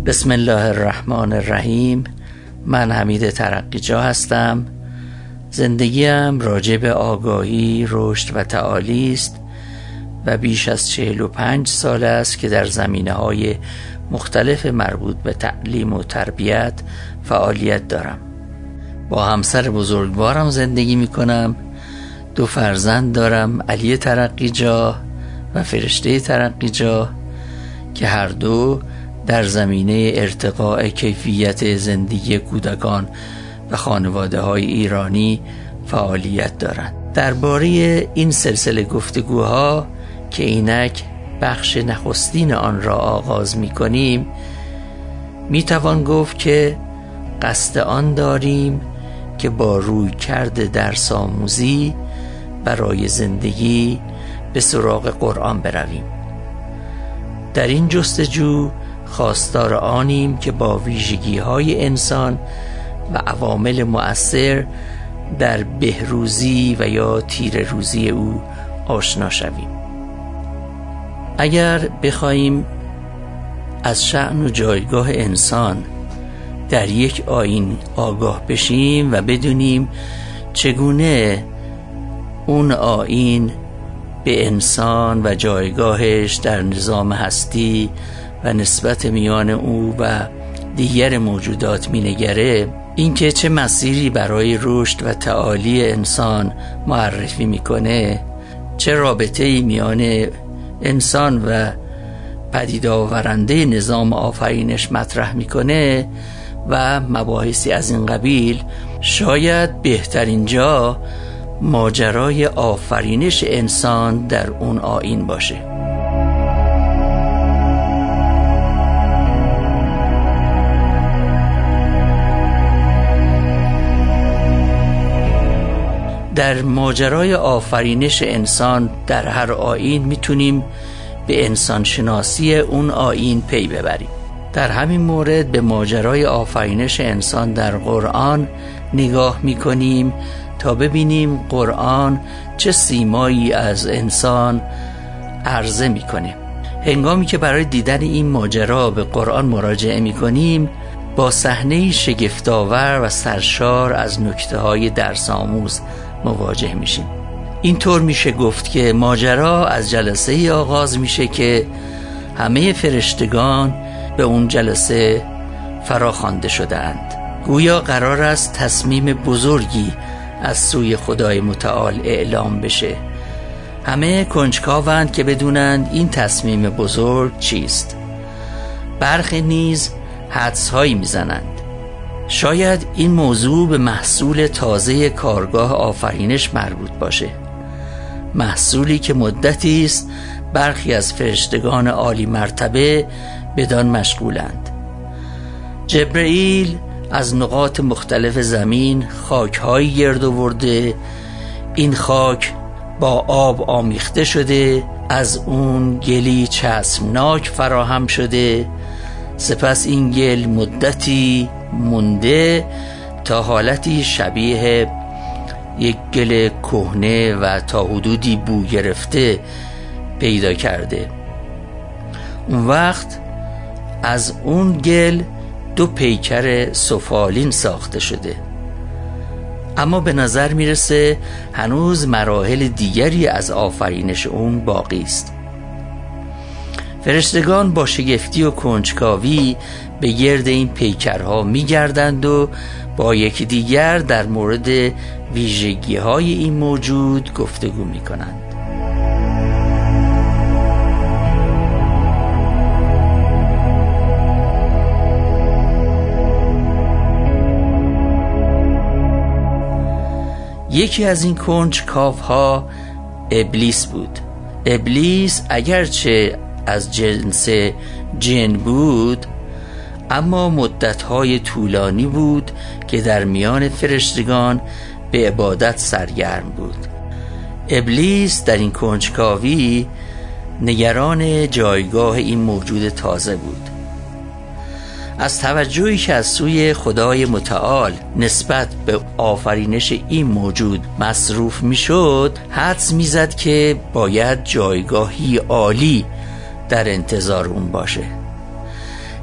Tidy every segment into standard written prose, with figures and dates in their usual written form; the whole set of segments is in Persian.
بسم الله الرحمن الرحیم. من حمید ترقیجا هستم. زندگیم راجع به آگاهی، رشد و تعالی است و بیش از 45 سال است که در زمینه‌های مختلف مربوط به تعلیم و تربیت فعالیت دارم. با همسر بزرگوارم زندگی می‌کنم. 2 فرزند دارم، علی ترقیجا و فرشته ترقیجا، که هر دو در زمینه ارتقاء کیفیت زندگی کودکان و خانواده‌های ایرانی فعالیت دارند. درباره این سلسله گفتگوها که اینک بخش نخستین آن را آغاز می‌کنیم، می‌توان گفت که قصد آن داریم که با رویکرد درس آموزی برای زندگی به سراغ قرآن برویم. در این جستجو خواستار آنیم که با ویژگی‌های انسان و عوامل مؤثر در بهروزی و یا تیره‌روزی او آشنا شویم. اگر بخوایم از شأن و جایگاه انسان در یک آیین آگاه بشیم و بدونیم چگونه اون آیین به انسان و جایگاهش در نظام هستی و نسبت میان او و دیگر موجودات مینگره، اینکه چه مسیری برای رشد و تعالی انسان معرفی میکنه، چه رابطه‌ای میان انسان و پدید آورنده نظام آفرینش مطرح میکنه و مباحثی از این قبیل، شاید بهترین جا ماجرای آفرینش انسان در اون آیین باشه. در ماجرای آفرینش انسان در هر آیین میتونیم به انسان شناسی اون آیین پی ببریم. در همین مورد به ماجرای آفرینش انسان در قرآن نگاه میکنیم تا ببینیم قرآن چه سیمایی از انسان عرضه میکنه. هنگامی که برای دیدن این ماجرا به قرآن مراجعه میکنیم، با صحنه‌ای شگفت‌آور و سرشار از نکته‌های درس آموز مواجه میشیم. اینطور میشه گفت که ماجرا از جلسه‌ای آغاز میشه که همه فرشتگان به اون جلسه فراخوانده شده‌اند. گویا قرار است تصمیم بزرگی از سوی خدای متعال اعلام بشه. همه کنجکاوند که بدونند این تصمیم بزرگ چیست. برخی نیز حدس‌هایی میزنند. شاید این موضوع به محصول تازه کارگاه آفرینش مربوط باشه، محصولی که مدتی است برخی از فرشتگان عالی مرتبه بدان مشغولند. جبرئیل از نقاط مختلف زمین خاک‌هایی گرد آورده. این خاک با آب آمیخته شده، از اون گلی چسبناک فراهم شده. سپس این گل مدتی مونده تا حالتی شبیه یک گل کهنه و تا حدودی بو گرفته پیدا کرده. اون وقت از اون گل 2 پیکر سفالین ساخته شده. اما به نظر میرسه هنوز مراحل دیگری از آفرینش اون باقی است. فرشتگان با شگفتی و کنجکاوی به گرد این پیکرها میگردند و با یکی دیگر در مورد ویژگی‌های این موجود گفتگو میکنند. یکی از این کنجکاوها ابلیس بود. ابلیس اگرچه از جنس جن بود، اما مدت‌های طولانی بود که در میان فرشتگان به عبادت سرگرم بود. ابلیس در این کنجکاوی نگران جایگاه این موجود تازه بود. از توجهی که از سوی خدای متعال نسبت به آفرینش این موجود مصروف میشد، حدس میزد که باید جایگاهی عالی در انتظار اون باشه.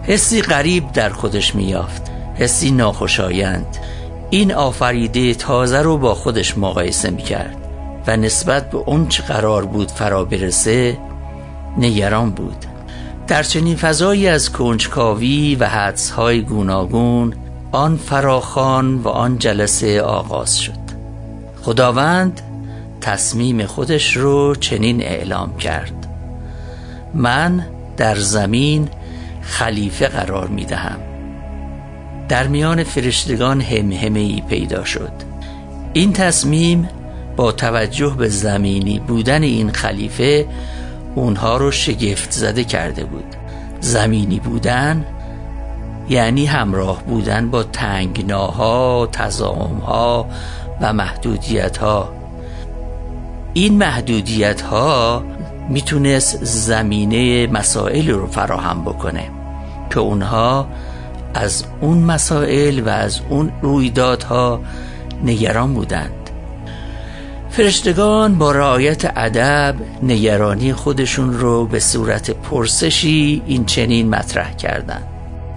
حسی غریب در خودش می‌یافت، حسی ناخوشایند. این آفریده تازه رو با خودش مقایسه می‌کرد و نسبت به اون چه قرار بود فرا برسه نگران بود. در چنین فضایی از کنجکاوی و حدس‌های گوناگون آن فراخوان و آن جلسه آغاز شد. خداوند تصمیم خودش رو چنین اعلام کرد: من در زمین خلیفه قرار می‌دهم. در میان فرشتگان همهمه‌ای پیدا شد. این تصمیم با توجه به زمینی بودن این خلیفه اونها رو شگفت زده کرده بود. زمینی بودن یعنی همراه بودن با تنگناها، تضاهم‌ها و محدودیت‌ها. این محدودیت‌ها میتونست زمینه مسائل رو فراهم بکنه که اونها از اون مسائل و از اون رویدادها نگران بودند. فرشتگان با رعایت ادب نگرانی خودشون رو به صورت پرسشی این چنین مطرح کردند: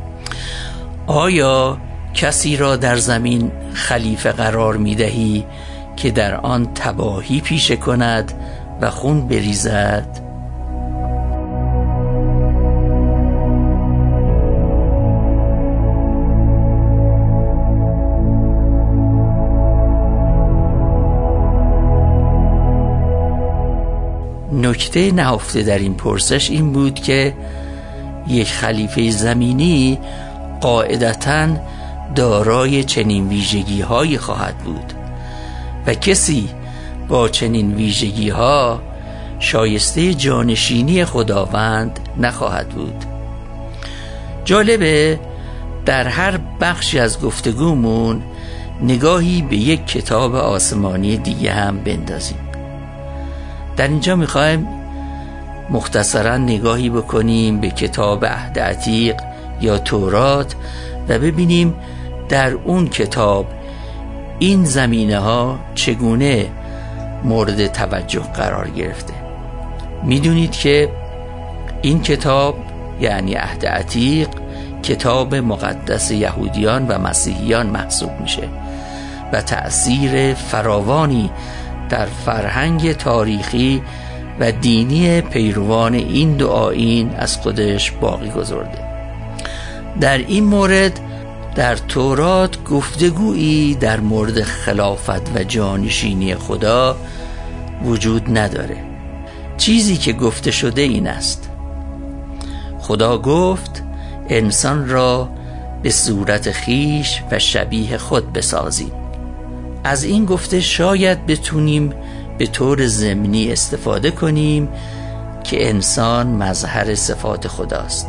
آیا کسی را در زمین خلیفه قرار می‌دهی که در آن تباهی پیشه کند و خون بریزد؟ نکته نهفته در این پرسش این بود که یک خلیفه زمینی قاعدتاً دارای چنین ویژگی‌هایی خواهد بود و کسی با چنین ویژگی‌ها شایسته جانشینی خداوند نخواهد بود. جالبه در هر بخشی از گفتگومون نگاهی به یک کتاب آسمانی دیگه هم بندازیم. در اینجا میخوایم مختصرا نگاهی بکنیم به کتاب عهد عتیق یا تورات و ببینیم در اون کتاب این زمینه ها چگونه مورد توجه قرار گرفته. میدونید که این کتاب یعنی عهد عتیق کتاب مقدس یهودیان و مسیحیان محسوب میشه و تأثیر فراوانی در فرهنگ تاریخی و دینی پیروان این دو آیین از خودش باقی گذارده. در این مورد در تورات گفتگویی در مورد خلافت و جانشینی خدا وجود نداره. چیزی که گفته شده این است: خدا گفت انسان را به صورت خیش و شبیه خود بسازیم. از این گفته شاید بتونیم به طور ضمنی استفاده کنیم که انسان مظهر صفات خداست.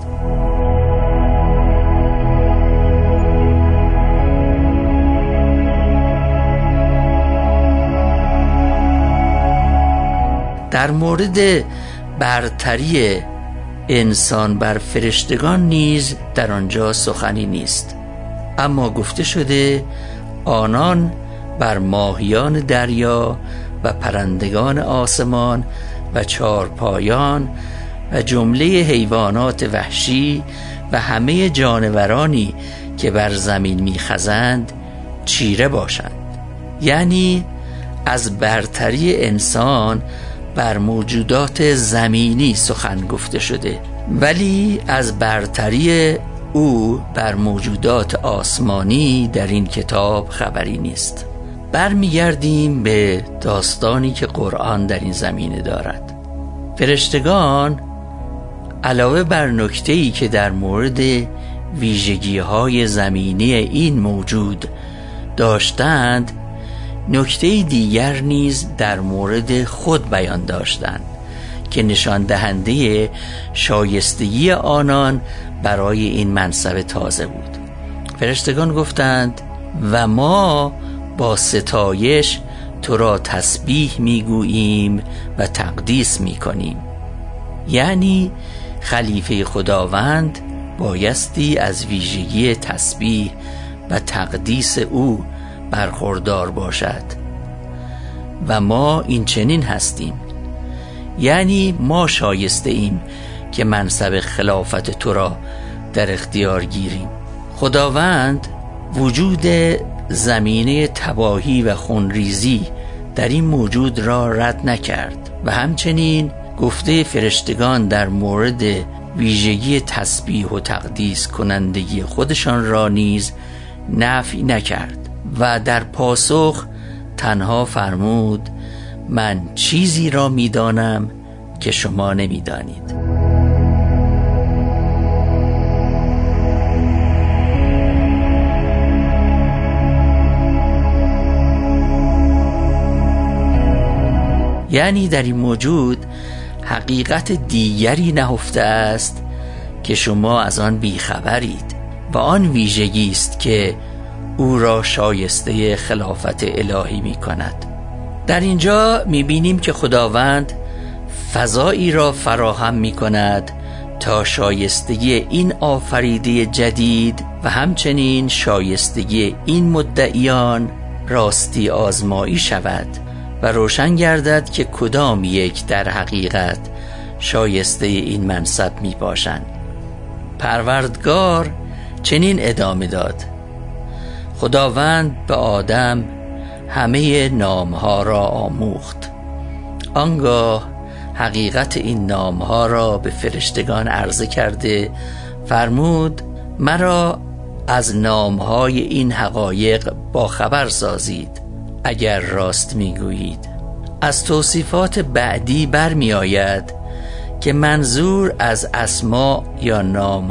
در مورد برتری انسان بر فرشتگان نیز در آنجا سخنی نیست، اما گفته شده آنان بر ماهیان دریا و پرندگان آسمان و چارپایان و جمله حیوانات وحشی و همه جانورانی که بر زمین میخزند چیره باشند. یعنی از برتری انسان بر موجودات زمینی سخن گفته شده، ولی از برتری او بر موجودات آسمانی در این کتاب خبری نیست. برمیگردیم به داستانی که قرآن در این زمینه دارد. فرشتگان علاوه بر نکته‌ای که در مورد ویژگی‌های زمینی این موجود داشتند، نکته دیگر نیز در مورد خود بیان داشتند که نشان دهنده شایستگی آنان برای این منصب تازه بود. فرشتگان گفتند و ما با ستایش تو را تسبیح میگوییم و تقدیس میکنیم. یعنی خلیفه خداوند بایستی از ویژگی تسبیح و تقدیس او برخوردار باشد و ما این چنین هستیم. یعنی ما شایسته ایم که منصب خلافت تو را در اختیار گیریم. خداوند وجود زمینه تباهی و خونریزی در این موجود را رد نکرد و همچنین گفته فرشتگان در مورد ویژگی تسبیح و تقدیس کنندگی خودشان را نیز نفی نکرد و در پاسخ تنها فرمود من چیزی را می‌دانم که شما نمی‌دانید. یعنی در این موجود حقیقت دیگری نهفته است که شما از آن بیخبرید و آن ویژگی است که او را شایسته خلافت الهی می کند. در اینجا می بینیم که خداوند فضایی را فراهم می کند تا شایستگی این آفریده جدید و همچنین شایستگی این مدعیان راستی آزمایی شود و روشن گردد که کدام یک در حقیقت شایسته این منصب می باشند. پروردگار چنین ادامه داد: خداوند به آدم همه نامها را آموخت. آنگاه حقیقت این نامها را به فرشتگان عرضه کرده فرمود مرا از نامهای این حقایق با خبر سازید اگر راست میگویید. از توصیفات بعدی برمی آید که منظور از اسما یا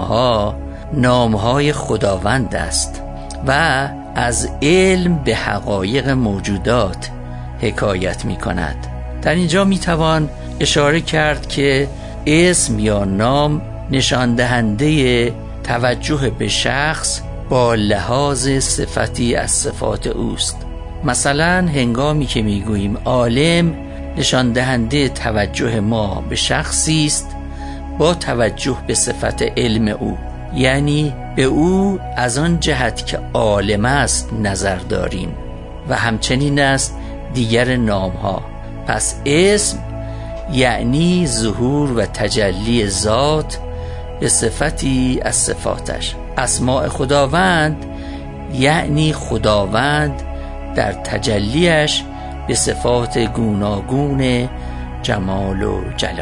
نامهای خداوند است و از علم به حقایق موجودات حکایت می کند. در اینجا می توان اشاره کرد که اسم یا نام نشان دهنده توجه به شخص با لحاظ صفتی از صفات اوست. مثلا هنگامی که می گوییم عالم، نشان دهنده توجه ما به شخصی است با توجه به صفت علم او، یعنی به او از آن جهت که عالم است نظر داریم و همچنین است دیگر نامها. پس اسم یعنی ظهور و تجلی ذات به صفتی از صفاتش. اسماء خداوند یعنی خداوند در تجلیش به صفات گوناگون جمال و جلال.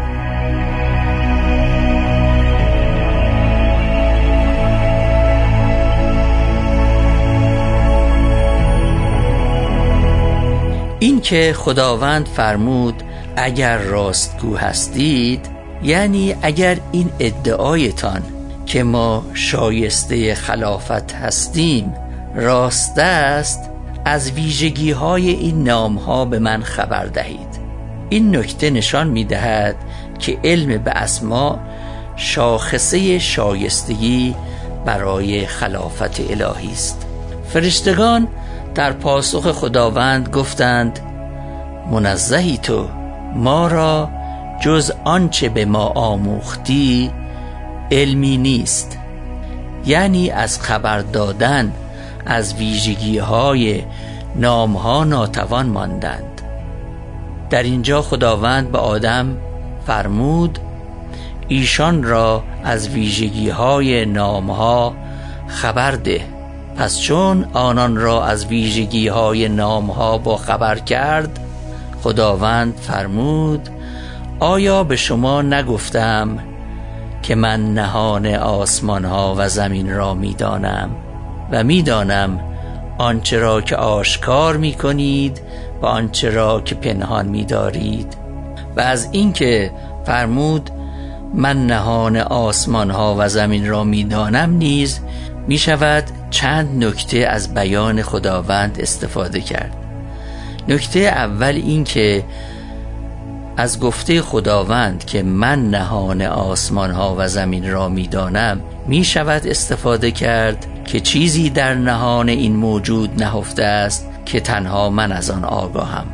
این که خداوند فرمود اگر راستگو هستید، یعنی اگر این ادعایتان که ما شایسته خلافت هستیم راست است، از ویژگی های این نام ها به من خبر دهید. این نکته نشان می دهد که علم به اسما شاخصه شایستگی برای خلافت الهی است. فرشتگان در پاسخ خداوند گفتند منزهی تو، ما را جز آنچه به ما آموختی علمی نیست. یعنی از خبر دادن از ویژگی های نام ها ناتوان ماندند. در اینجا خداوند به آدم فرمود ایشان را از ویژگی های نام ها خبر ده. پس چون آنان را از ویژگی های نام ها با خبر کرد، خداوند فرمود آیا به شما نگفتم که من نهان آسمان ها و زمین را میدانم و میدانم آنچه را که آشکار میکنید و آنچه را که پنهان میدارید. و از اینکه فرمود من نهان آسمان ها و زمین را میدانم نیز میشود چند نکته از بیان خداوند استفاده کرد. نکته اول این که از گفته خداوند که من نهان آسمان ها و زمین را میدانم می شود استفاده کرد که چیزی در نهان این موجود نهفته است که تنها من از آن آگاهم.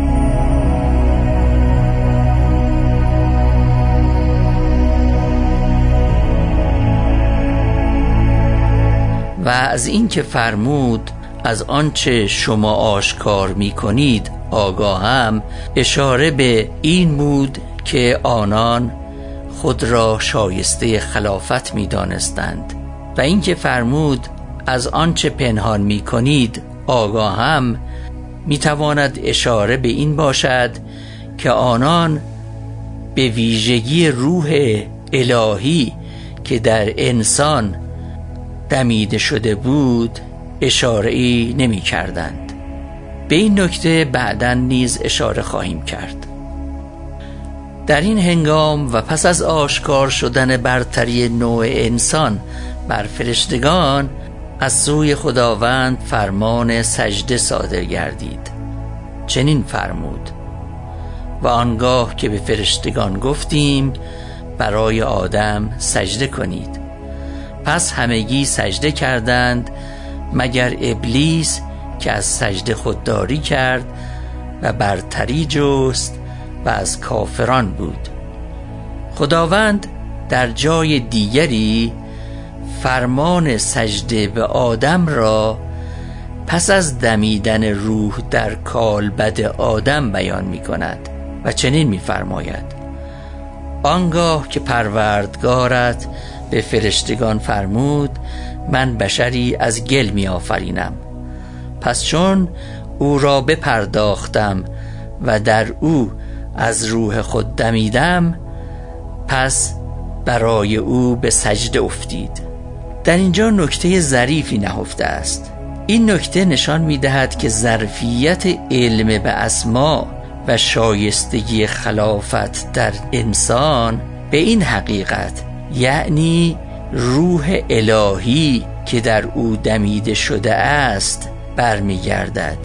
و از این که فرمود از آنچه شما آشکار می کنید آگاهم، اشاره به این بود که آنان خود را شایسته خلافت می دانستند و اینکه فرمود از آنچه پنهان می کنید آگاهم، می تواند اشاره به این باشد که آنان به ویژگی روح الهی که در انسان دمیده شده بود اشاره‌ای نمی کردند. به این نکته بعداً نیز اشاره خواهیم کرد. در این هنگام و پس از آشکار شدن برتری نوع انسان بر فرشتگان، از سوی خداوند فرمان سجده صادر گردید. چنین فرمود: و آنگاه که به فرشتگان گفتیم برای آدم سجده کنید، پس همگی سجده کردند مگر ابلیس که از سجده خودداری کرد و برتری جست و از کافران بود. خداوند در جای دیگری فرمان سجده به آدم را پس از دمیدن روح در کالبد آدم بیان می کند و چنین می فرماید: آنگاه که پروردگارت به فرشتگان فرمود من بشری از گل می آفرینم، پس چون او را بپرداختم و در او از روح خود دمیدم، پس برای او به سجده افتید. در اینجا نکته ظریفی نهفته است. این نکته نشان می دهد که ظرفیت علم به اسما و شایستگی خلافت در انسان به این حقیقت، یعنی روح الهی که در او دمیده شده است، برمی گردد.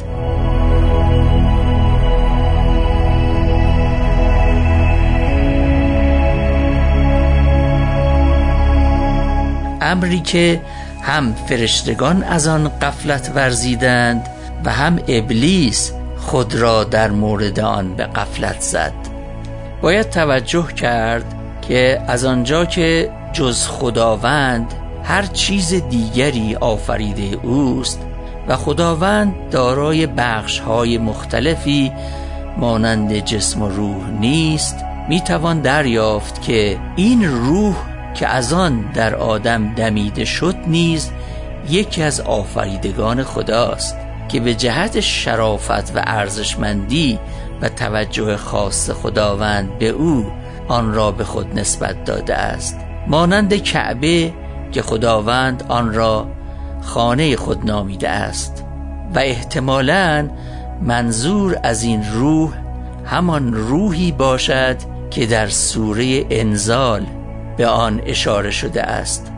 امری که هم فرشتگان از آن غفلت ورزیدند و هم ابلیس خود را در مورد آن به غفلت زد. باید توجه کرد که از آنجا که جز خداوند هر چیز دیگری آفریده اوست و خداوند دارای بخش‌های مختلفی مانند جسم و روح نیست، میتوان دریافت که این روح که از آن در آدم دمیده شد نیز یکی از آفریدگان خداست که به جهت شرافت و ارزشمندی و توجه خاص خداوند به او آن را به خود نسبت داده است، مانند کعبه که خداوند آن را خانه خود نامیده است و احتمالاً منظور از این روح همان روحی باشد که در سوره انزال به آن اشاره شده است: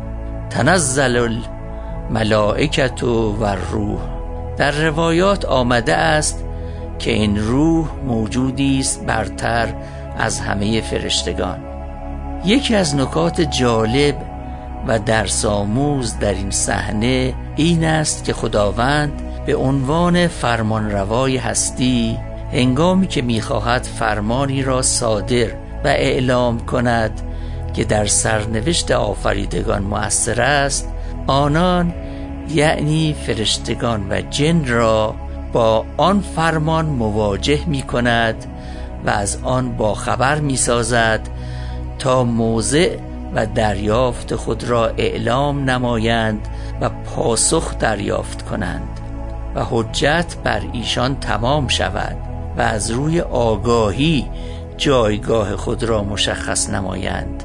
تنزل الملائکة و الروح. در روایات آمده است که این روح موجودی است برتر از همه فرشتگان. یکی از نکات جالب و درس‌آموز در این صحنه این است که خداوند به عنوان فرمانروای هستی، هنگامی که می‌خواهد فرمانی را صادر و اعلام کند که در سرنوشت آفریدگان مؤثر است، آنان یعنی فرشتگان و جن را با آن فرمان مواجه می کند و از آن باخبر می سازد تا موضع و دریافت خود را اعلام نمایند و پاسخ دریافت کنند و حجت بر ایشان تمام شود و از روی آگاهی جایگاه خود را مشخص نمایند.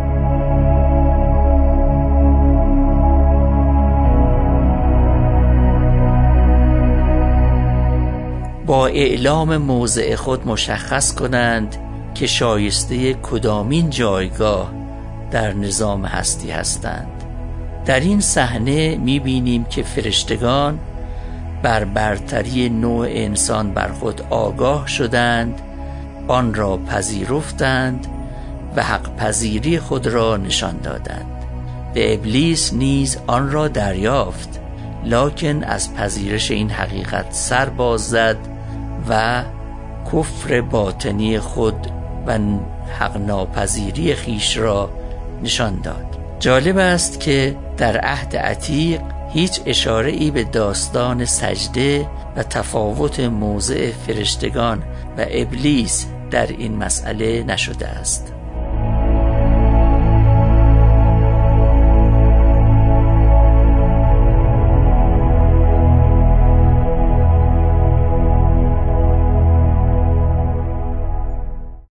با اعلام موضع خود مشخص کنند که شایسته کدامین جایگاه در نظام هستی هستند. در این صحنه می‌بینیم که فرشتگان بر برتری نوع انسان بر خود آگاه شدند، آن را پذیرفتند و حق پذیری خود را نشان دادند. به ابلیس نیز آن را دریافت، لکن از پذیرش این حقیقت سر باز زد و کفر باطنی خود و حق ناپذیری خیش را نشان داد. جالب است که در عهد عتیق هیچ اشاره‌ای به داستان سجده و تفاوت موضع فرشتگان و ابلیس در این مسئله نشده است.